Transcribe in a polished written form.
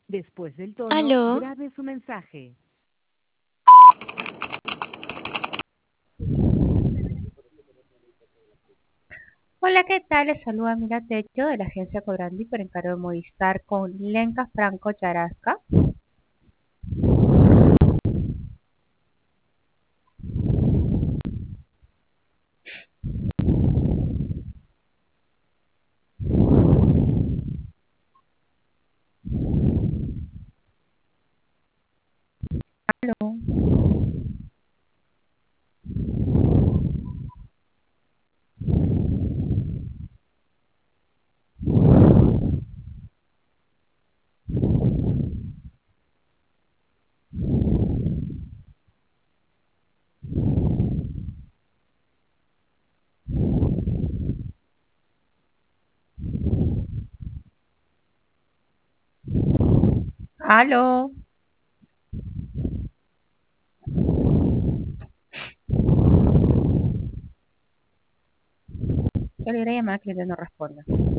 Después del tono, Aló, grabe su mensaje. Hola, ¿qué tal? Les saluda Mira Techo de la agencia Cobrandi por encargo de Movistar con Lenka Franco Charasca. Aló, aló. Qué alegre llamada que no responda.